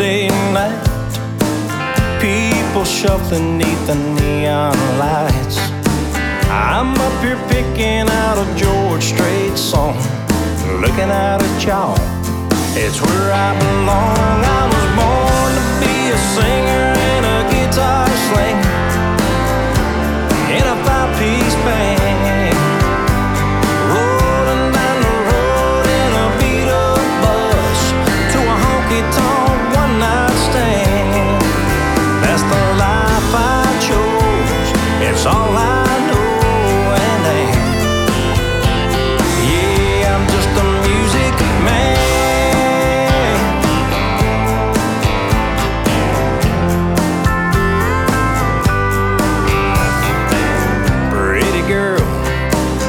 Saturday night, people shuffling neath the neon lights. I'm up here picking out a George Strait song, looking out at y'all. It's where I belong. I was born to be a singer and a guitar slinger in a five-piece band, rolling down the road in a beat-up bus to a honky-tonk one-night stand. That's the life I chose. It's all I know and am. Yeah, I'm just a music man.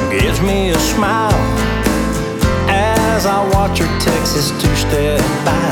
Me a smile as I watch her Texas two-step by.